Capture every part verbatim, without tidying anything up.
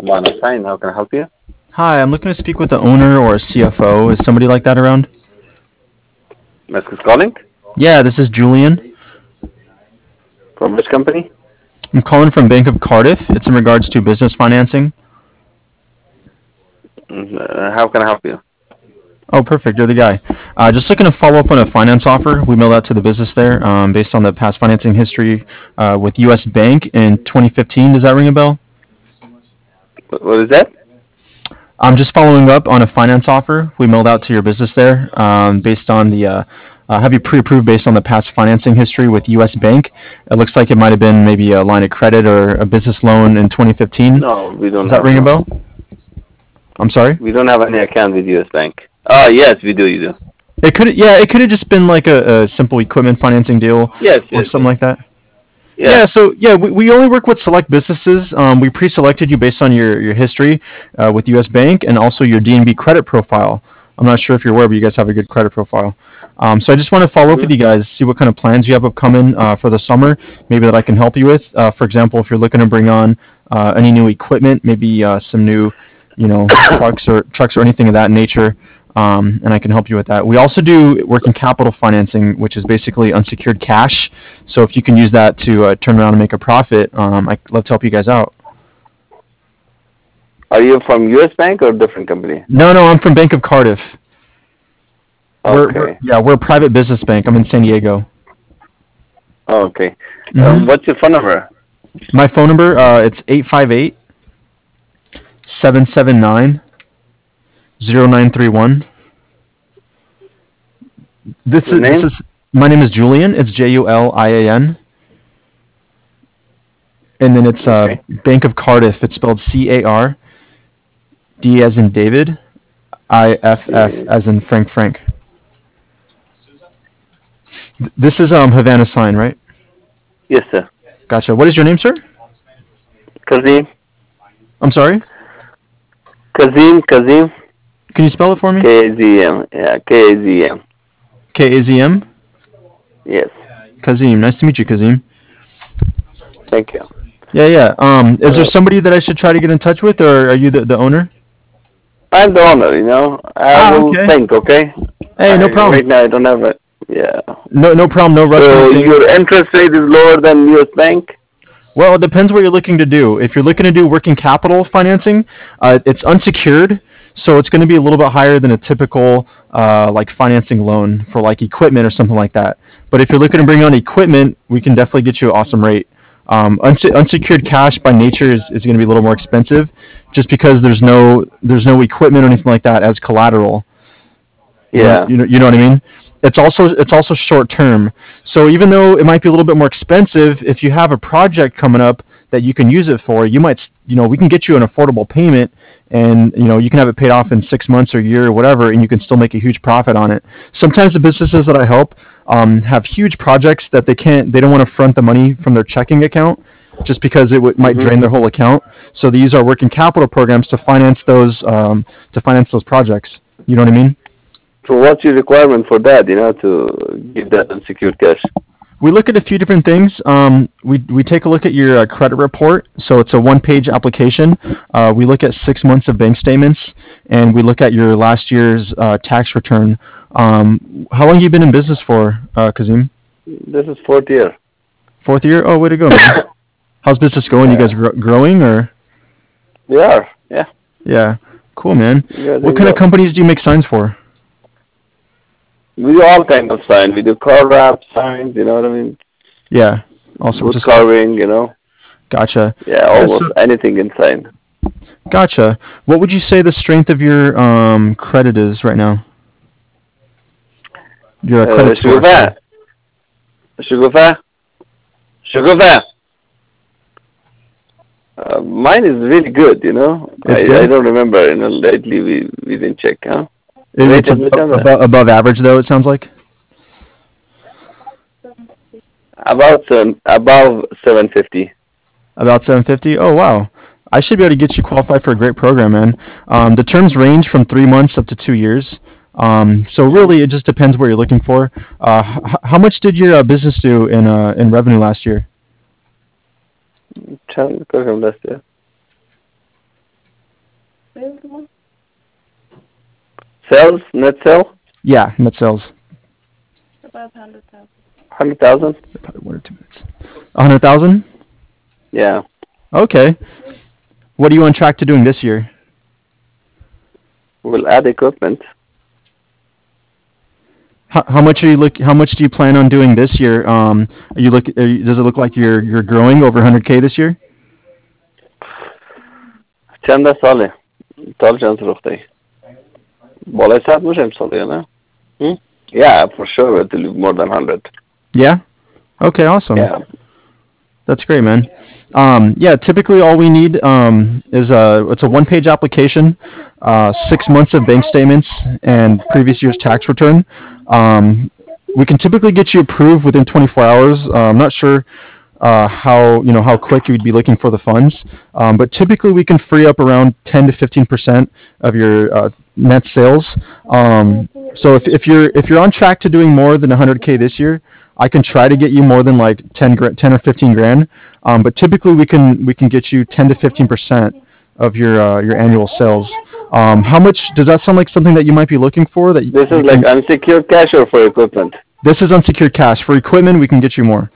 Mana Sign. How can I help you? Hi, I'm looking to speak with the owner or a C F O. Is somebody like that around? Mask is calling. Yeah, this is Julian. From which company? I'm calling from Bank of Cardiff. It's in regards to business financing. Mm, Uh, how can I help you? Oh, perfect. You're the guy. Uh, just looking to follow up on a finance offer. We mailed out to the business there um, based on the past financing history uh, with U S. Bank in twenty fifteen. Does that ring a bell? What what is that? I'm just following up on a finance offer we mailed out to your business there um, based on the uh, uh, have you pre-approved based on the past financing history with U S. Bank. It looks like it might have been maybe a line of credit or a business loan in twenty fifteen. No, we don't Does that have ring a no. bell? I'm sorry. We don't have any account with U S. Bank. Oh yes, we do. You do. It could yeah, it could have just been like a, a simple equipment financing deal Yes, or yes, something yes. like that. Yeah. Yeah, so yeah, we, we only work with select businesses. Um, we pre-selected you based on your, your history uh, with U S. Bank and also your D N B credit profile. I'm not sure if you're aware, but you guys have a good credit profile. Um, so I just want to follow up hmm with you guys, see what kind of plans you have upcoming uh, for the summer, maybe that I can help you with. Uh, for example, if you're looking to bring on uh, any new equipment, maybe uh, some new, you know, trucks or trucks or anything of that nature, um, and I can help you with that. We also do working capital financing, which is basically unsecured cash. So if you can use that to uh, turn around and make a profit, um, I'd love to help you guys out. Are you from U S. Bank or different company? No, no, I'm from Bank of Cardiff. We're, we're Okay. yeah, we're a private business bank. I'm in San Diego. Okay. Um, hmm what's your phone number? My phone number, uh, it's eight five eight, seven seven nine, zero nine three one. This Your is this name? is my name is Julian. It's J U L I A N, and then it's uh, Okay. Bank of Cardiff. It's spelled C A R D as in David, I F F Yeah. as in Frank Frank. Th- This is um Havana sign, right? Yes, sir. Gotcha. What is your name, sir? Kazim. I'm sorry. Kazim. Kazim. Can you spell it for K me? A Z M. Yeah. K A Z M. K A Z M. Yes. Kazim. Nice to meet you, Kazim. Thank you. Yeah, yeah. Um, is there Uh, somebody that I should try to get in touch with, or are you the, the owner? I'm the owner. You know. I Ah, will okay. think. Okay. Hey, I no problem. right now I don't have it. Yeah. No, no problem. No rush or So anything. your interest rate is lower than U S. Bank. Well, it depends what you're looking to do. If you're looking to do working capital financing, uh, it's unsecured, so it's going to be a little bit higher than a typical uh, like financing loan for like equipment or something like that. But if you're looking to bring on equipment, we can definitely get you an awesome rate. Um, unse- unsecured cash by nature is, is going to be a little more expensive, just because there's no there's no equipment or anything like that as collateral. You know, Yeah. you know, you know what I mean. It's also it's also short term. So even though it might be a little bit more expensive, if you have a project coming up that you can use it for, you might s- you know we can get you an affordable payment, and you know you can have it paid off in six months or a year or whatever, and you can still make a huge profit on it. Sometimes the businesses that I help um, have huge projects that they can't they don't want to front the money from their checking account just because it w- might Mhm. drain their whole account. So they use our working capital programs to finance those um, to finance those projects. You know what I mean? So what's your requirement for that? You know, to give that unsecured cash. We look at a few different things. Um, we, we take a look at your uh, credit report. So it's a one page application. Uh, we look at six months of bank statements, and we look at your last year's uh, tax return. Um, how long have you been in business for, uh, Kazim? This is fourth year. Fourth year? Oh, way to go, man. How's business going? You guys Yeah. gr- growing or? We are. Yeah. Yeah, cool, man. We are What doing kind of well. companies do you make signs for? We do all kind of signs. We do car wrap signs. You know what I mean? Yeah, all sorts Wood of stuff. carving. You know. Gotcha. Yeah. Yeah, Almost so anything in sign. gotcha. What would you say the strength of your um, credit is right now? Your uh, Uh, credit score, sorry. Shugufah. Shugufah. Shugufah. Uh, mine is really good. You know. It's I I good. don't remember. You know. Lately we we didn't check. Huh? It, it's Rated above, muchas. above above average though. It sounds like About seven, above seven fifty. about seven fifty. Oh wow, I should be able to get you qualified for a great program, man. Um, the terms range from three months up to two years. Um, so Mm-hmm. really, it just depends what you're looking for. Uh, h- how much did your uh, business do in uh, in revenue last year? Chand program last year. Sales, net sale, Yeah, net sales. hundred thousand. Probably one or two minutes. A hundred thousand. Yeah, Okay. What are you on track to doing this year? we'll add equipment. How, how much are you look? How much do you plan on doing this year? Um, are you look? Are you, does it look like you're you're growing over one hundred k this year? چند ساله؟ سال چند سرخته؟ بالای صد میشه امسال یا نه؟ Hmm? Yeah, for sure we'll do more than hundred. Yeah. Okay. Awesome. Yeah. That's great, man. Um, yeah, typically all we need um, is a it's a one-page application, uh, six months of bank statements, and previous year's tax return. Um, we can typically get you approved within twenty-four hours. Uh, I'm not sure uh, how you know how quick you'd be looking for the funds, um, but typically we can free up around ten to fifteen percent of your uh, net sales. Um, so if, if you're if you're on track to doing more than one hundred k this year, I can try to get you more than like ten, gra- ten or fifteen grand. Um, but typically we can we can get you ten to fifteen percent of your uh, your annual sales. Um, how much does that sound like something that you might be looking for? That you, This is you like can- unsecured cash or for equipment? this is unsecured cash. For equipment, we can get you more.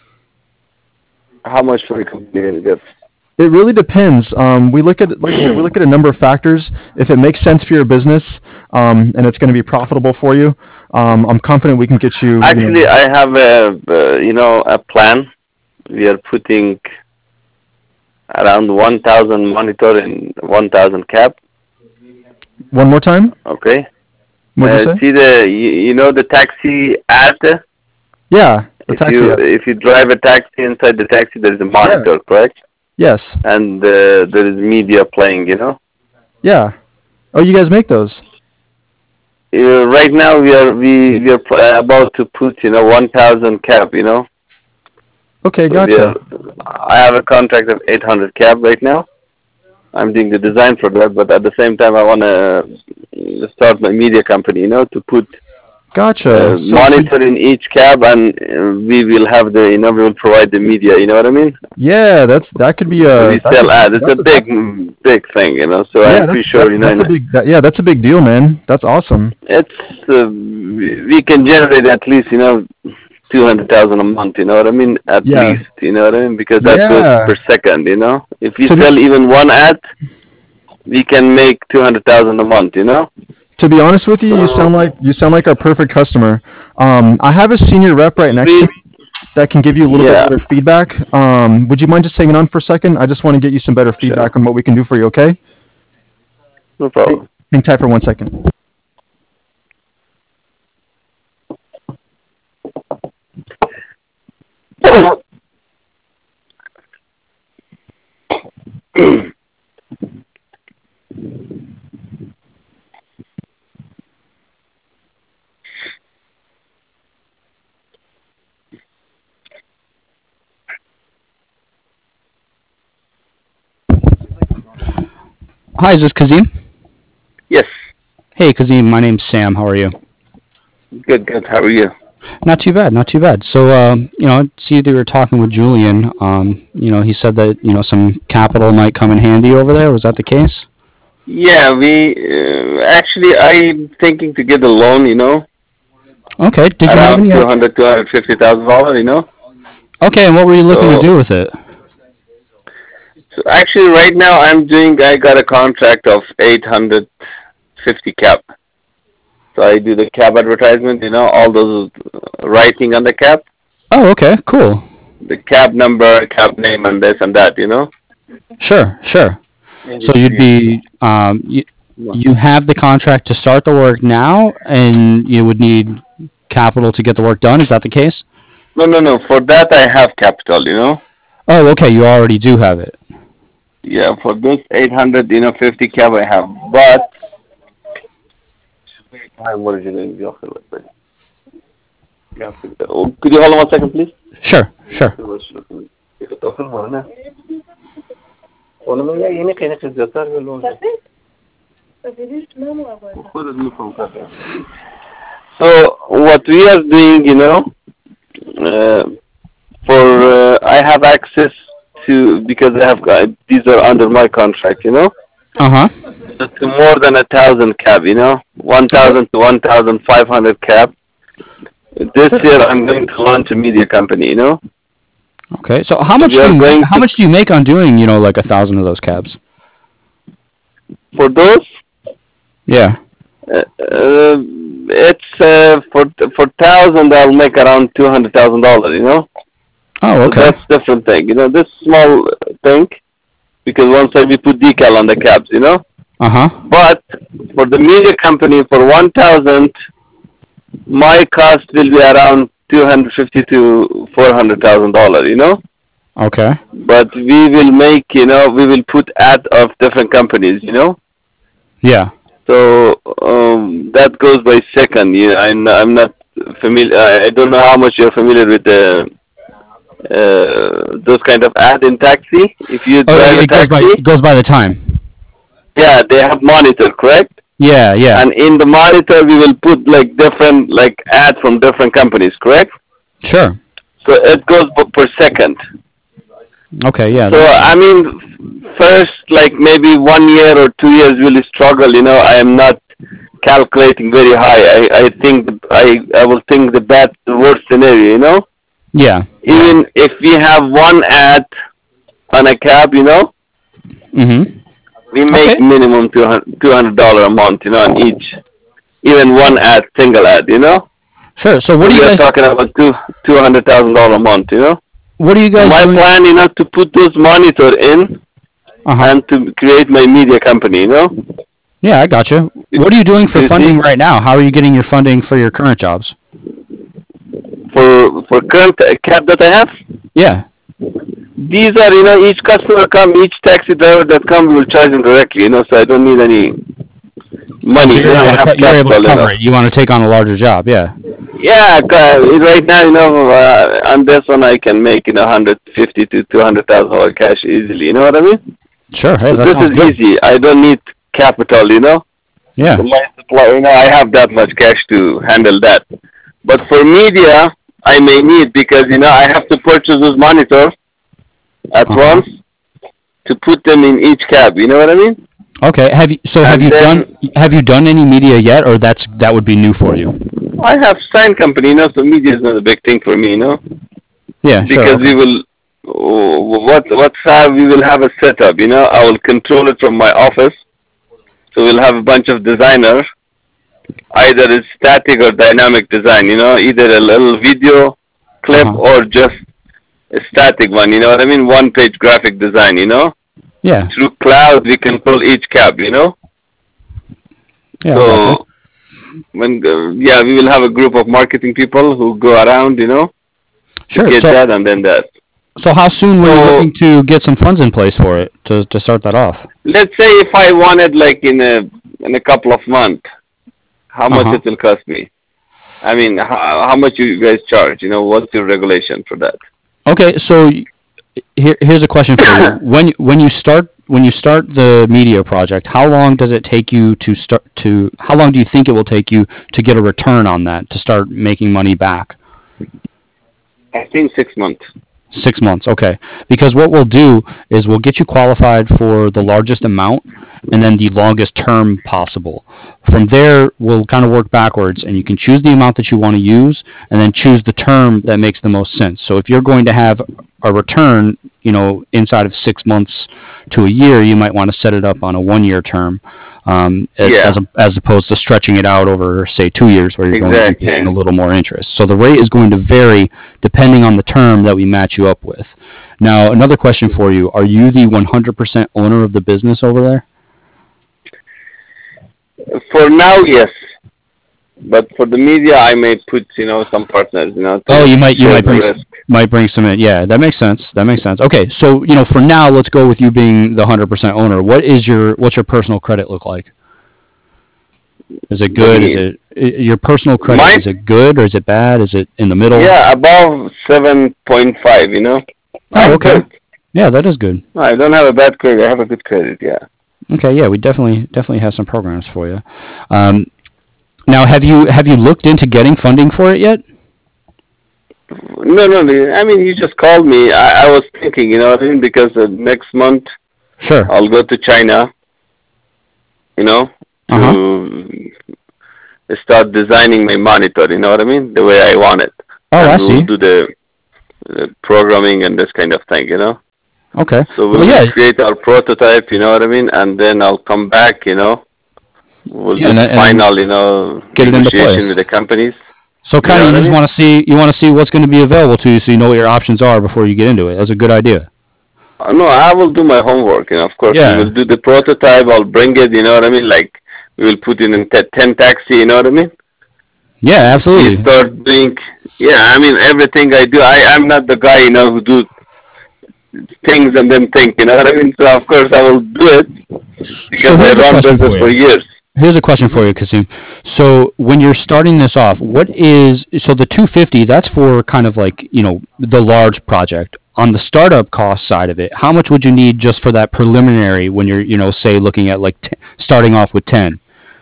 How much for equipment do you get? It really depends. Um, we look at like I said, we look at a number of factors. If it makes sense for your business um, and it's going to be profitable for you, um, I'm confident we can get you. you know- Actually, I have a uh, you know a plan. We are putting around one thousand monitor in one thousand cap. one more time. Okay. What did Uh, you say? see the you, you know the taxi ad. Yeah, the If taxi. you app. if you drive a taxi, inside the taxi there is a monitor, correct? Yes. And uh, there is media playing. You know. Yeah. Oh, you guys make those? Uh, right now we are we we are pl- uh, about to put you know one thousand cap. You know. Okay, So we gotcha. are, I have a contract of eight hundred cap right now. I'm doing the design for that, but at the same time I want to start my media company. You know, to put Gotcha. uh, So- monitor in each cab, and uh, we will have the you know we will provide the media. You know what I mean? Yeah, that's that could be a. we that sell could- ads. It's that's a big big thing. You know. So Yeah, I'm that's, pretty sure that- you know that's a big. That, yeah, that's a big deal, man. That's awesome. it's uh, we we can generate at least you know two hundred thousand a month. You know what I mean? At Yeah. least. You know what I mean? Because that Yeah. goes per second. You know, if we To be- sell even one ad, we can make two hundred thousand a month. You know. To be honest with you, you sound like you sound like our perfect customer. Um, I have a senior rep right next to me that can give you a little Yeah. bit better feedback. Um, would you mind just hanging on for a second? I just want to get you some better feedback on what we can do for you. Okay? No problem. Hang tight for one second. Hi, is this Kazim? Yes. Hey, Kazim, my name's Sam. How are you? Good. Good. How are you? Not too bad, not too bad. So, um, you know, I see that you were talking with Julian. Um, you know, he said that, you know, some capital might come in handy over there. Was that the case? Yeah. We uh, actually I'm thinking to get a loan. You know, Okay. Did you have around any? two hundred, two hundred fifty thousand dollars. You know. Okay, and what were you looking So- to do with it? So actually, right now I'm doing. I got a contract of eight hundred fifty cap. So I do the cap advertisement. You know, all those uh, writing on the cap, Oh, okay, cool. the cap number, cap name, and this and that. You know. Sure, sure. So you'd be, um, you, you have the contract to start the work now, and you would need capital to get the work done. Is that the case? No, no, no. For that I have capital. You know. Oh, okay. You already do have it. Yeah, for this eight hundred, you know, fifty cap I have, but. What is your name? Could you hold on one second, please? Sure, sure. So what we are doing, you know, uh, for uh, I have access to because I have got, these are under my contract, you know. Uh huh. to more than a thousand cap. You know, one thousand to one thousand five hundred cap. This year, I'm going to launch a media company. You know. Okay, so how much We do are you going how to- much do you make on doing you know like a thousand of those cabs? For those, Yeah. uh, uh, it's uh, for for thousand. I'll make around two hundred thousand dollars. You know. Oh, So okay. that's different thing. You know, this small thing, because once I we put decal on the cabs. You know. Uh huh. But for the media company, for one thousand, my cost will be around two hundred fifty to four hundred thousand dollars. You know. Okay. But we will make, you know, we will put ad of different companies. You know. Yeah. So um, that goes by second. You know, I'm I'm not familiar. I I don't know how much you're familiar with the uh, those kind of ad in taxi. If you Oh, drive it, a it goes by taxi, it goes by the time. yeah, they have monitor, correct? Yeah. Yeah. And in the monitor, we will put like different like ads from different companies, correct? Sure. So it goes b- per second. Okay. Yeah. So that- I mean, first like maybe one year or two years really struggle. You know, I am not calculating very high. I I think I I will think the bad, the worst scenario. You know, yeah. even if we have one ad on a cab, you know, Mhm. we make Okay. minimum two hundred two hundred dollar a month. You know, on each, even one ad, single ad. You know. Sure. So what do we you are guys talking about two two hundred thousand dollar a month. You know. what do you guys My doing? plan, you know, to put those monitor in Uh-huh. and to create my media company. You know. Yeah, I got you. What are you doing for You funding see? right now? How are you getting your funding for your current jobs? For for current cab that I have, Yeah. these are, you know, each customer come, each taxi driver that come, we will charge them directly. You know, so I don't need any money. So You you're, know, I able to, have co- you're able capital. to You cover know. it. You want to take on a larger job, yeah. Yeah, ca- right now, you know, uh, on this one I can make, you know, hundred fifty to two hundred thousand dollar cash easily. You know what I mean? Sure. Hey, So that this sounds is good. easy. I don't need capital. You know. Yeah. So my supply, you know, I have that much cash to handle that. But for media, I may need, because, you know, I have to purchase those monitors at Uh-huh. once to put them in each cab. You know what I mean? Okay. Have you so have And you then- done have you done any media yet, or that's that would be new for you? I have sign company, you know, so media is not a big thing for me, you know, Yeah. Sure. because okay. we will, oh, what what's how we will have a setup. You know, I will control it from my office. So we'll have a bunch of designers. Either it's static or dynamic design, you know, either a little video clip Uh-huh. or just a static one, you know what I mean? One page graphic design, you know? Yeah. Through cloud, we control each cab, you know? Yeah. I gotcha. So, when, uh, yeah, we will have a group of marketing people who go around, you know, Sure. get So that and then that. so how soon were you So- looking to get some funds in place for it to to start that off? Let's say if I wanted like in a in a couple of months, how much Uh-huh. it will cost me? I mean, how, how much you guys charge? You know, what's your regulation for that? Okay, so y- here, here's a question for you. When when you start when you start the media project, how long does it take you to start to? How long do you think it will take you to get a return on that to start making money back? I think six months. Six months, okay. Because what we'll do is we'll get you qualified for the largest amount and then the longest term possible. From there, we'll kind of work backwards, and you can choose the amount that you want to use, and then choose the term that makes the most sense. So if you're going to have a return, you know, inside of six months to a year, you might want to set it up on a one-year term, um, as, Yeah. as, a, as opposed to stretching it out over, say, two years, where you're going to Exactly. be paying a little more interest. So the rate is going to vary depending on the term that we match you up with. Now, another question for you: are you the one hundred percent owner of the business over there? For now, yes. But for the media, I may put, you know, some partners, you know. to Oh, you might you share might the bring risk. might bring some in. Yeah, that makes sense. That makes sense. Okay, so you know, for now, let's go with you being the one hundred percent owner. What is your what's your personal credit look like? Is it good? do Is you it i- your personal credit? Mine? Is it good or is it bad? Is it in the middle? Yeah, above seven point five, you know. Oh, I'm okay. good. Yeah, that is good. I don't have a bad credit. I have a good credit, yeah. Okay, yeah, we definitely definitely have some programs for you. Um, now, have you have you looked into getting funding for it yet? No, no, no. I mean, you just called me. I, I was thinking, you know what I mean? Because uh, next month Sure. I'll go to China. you know, to uh-huh. start designing my monitor. You know what I mean? The way I want it. Oh, and I we'll see. do the, the programming and this kind of thing. You know. Okay. So we'll well, yeah. create our prototype. You know what I mean? And then I'll come back. You know. We'll yeah, do and, final. You know, get it into negotiation place with the companies. So kind of you, you know just I mean? want to see you want to see what's going to be available to you, so you know what your options are before you get into it. That's a good idea. Uh, no, I will do my homework. You know, of course, Yeah. we will do the prototype. I'll bring it. You know what I mean? Like we will put it in t- ten taxi. You know what I mean? Yeah, absolutely. We start doing. Yeah, I mean everything I do. I I'm not the guy you know who do things and then think. You know what I mean? So of course I will do it because So I here's a run question business for for you. years. Here's a question for you, Kasim. So when you're starting this off, what is so the two fifty? That's for kind of like you know the large project. On the startup cost side of it, how much would you need just for that preliminary when you're you know say looking at like t- starting off with ten?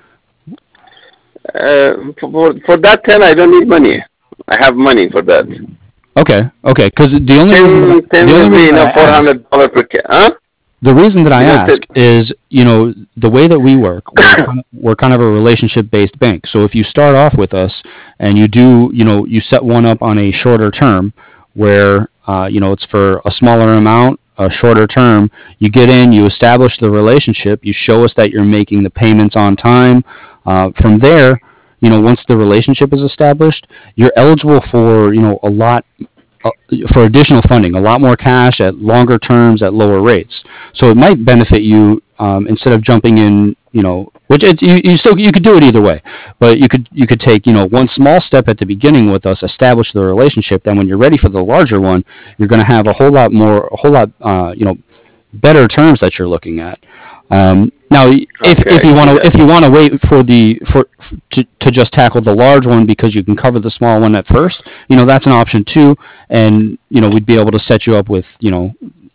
Uh, for for that ten, I don't need money. I have money for that. Okay, okay. Because the only ten, reason that, ten the only will be reason you know that I four ask, hundred dollar per ca- huh? the reason that I You know, ask t- is, you know, the way that we work, we're kind of, we're kind of a relationship-based bank. So if you start off with us and you do, you know, you set one up on a shorter term where, uh, you know, it's for a smaller amount, a shorter term, you get in, you establish the relationship, you show us that you're making the payments on time. Uh, from there, you know, once the relationship is established, you're eligible for, you know, a lot uh, for additional funding, a lot more cash at longer terms at lower rates. So it might benefit you um, instead of jumping in, you know, which it, you, you still you could do it either way, but you could you could take you know one small step at the beginning with us, establish the relationship. Then when you're ready for the larger one, you're going to have a whole lot more, a whole lot, uh, you know, better terms that you're looking at. Um, now, if okay, if you want to that. if you want to wait for the for to to just tackle the large one because you can cover the small one at first, you know that's an option too, and you know we'd be able to set you up with you know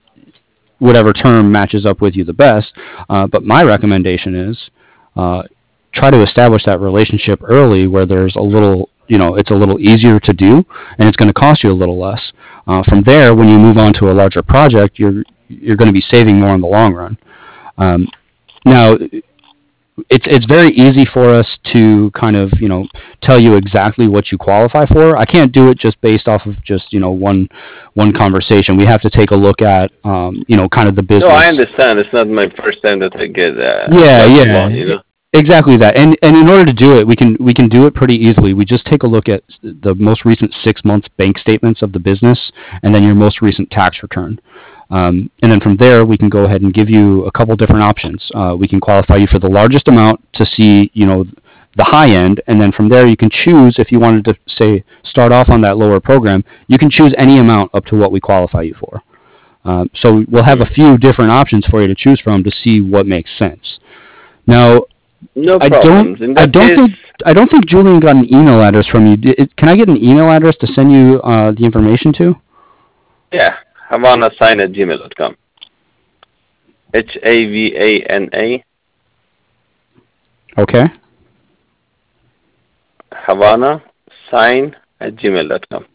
whatever term matches up with you the best. Uh, but my recommendation is uh, try to establish that relationship early, where there's a little you know it's a little easier to do, and it's going to cost you a little less. Uh, from there, when you move on to a larger project, you're you're going to be saving more in the long run. Um, now, it's it's very easy for us to kind of you know tell you exactly what you qualify for. I can't do it just based off of just you know one one conversation. We have to take a look at um, you know kind of the business. No, I understand. It's not my first time that I get uh, yeah, yeah, loan, you know. Exactly that. And and in order to do it, we can we can do it pretty easily. We just take a look at the most recent six months bank statements of the business, and then your most recent tax return. Um, and then from there, we can go ahead and give you a couple different options. Uh, we can qualify you for the largest amount to see, you know, the high end, and then from there you can choose if you wanted to say start off on that lower program. You can choose any amount up to what we qualify you for. Um, so we'll have a few different options for you to choose from to see what makes sense. Now, no I problems. don't. I don't case, think. I don't think Julian got an email address from you. Can I get an email address to send you uh, the information to? Yeah. Havana sign at gmail dot com. H A V A N A. Okay. Havana sign at gmail dot com.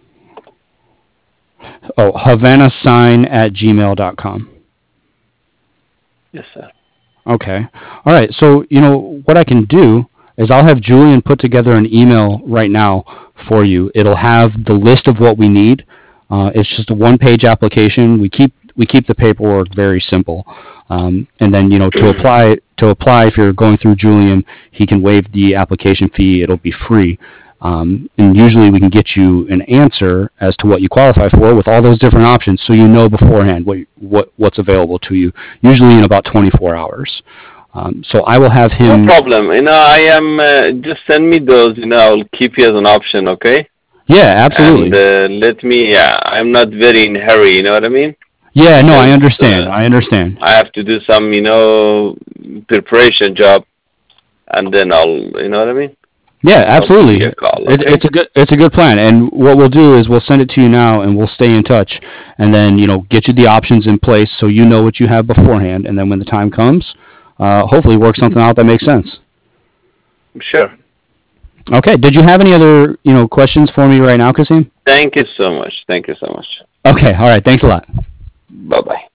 Oh, Havana sign at gmail dot com. Yes, sir. Okay. All right. So, you know, what I can do is I'll have Julian put together an email right now for you. It'll have the list of what we need. Uh, it's just a one-page application. We keep we keep the paperwork very simple, um, and then you know to apply to apply if you're going through Julian, he can waive the application fee. It'll be free, um, and usually we can get you an answer as to what you qualify for with all those different options, so you know beforehand what what what's available to you. Usually in about twenty-four hours. Um, so I will have him. No problem. You know, I am. Uh, just send me those. You know, I'll keep you as an option. Okay. Yeah, absolutely. And uh, let me. Yeah, I'm not very in a hurry. You know what I mean? Yeah, no, I understand. Uh, I understand. I have to do some, you know, preparation job, and then I'll. You know what I mean? Yeah, absolutely. A call, okay? it's, it's a good it's a good plan. And what we'll do is we'll send it to you now, and we'll stay in touch, and then you know get you the options in place so you know what you have beforehand, and then when the time comes, uh, hopefully work something out that makes sense. Sure. Okay. Did you have any other you know questions for me right now, Kasim? Thank you so much. Thank you so much. Okay. All right. Thanks a lot. Bye bye.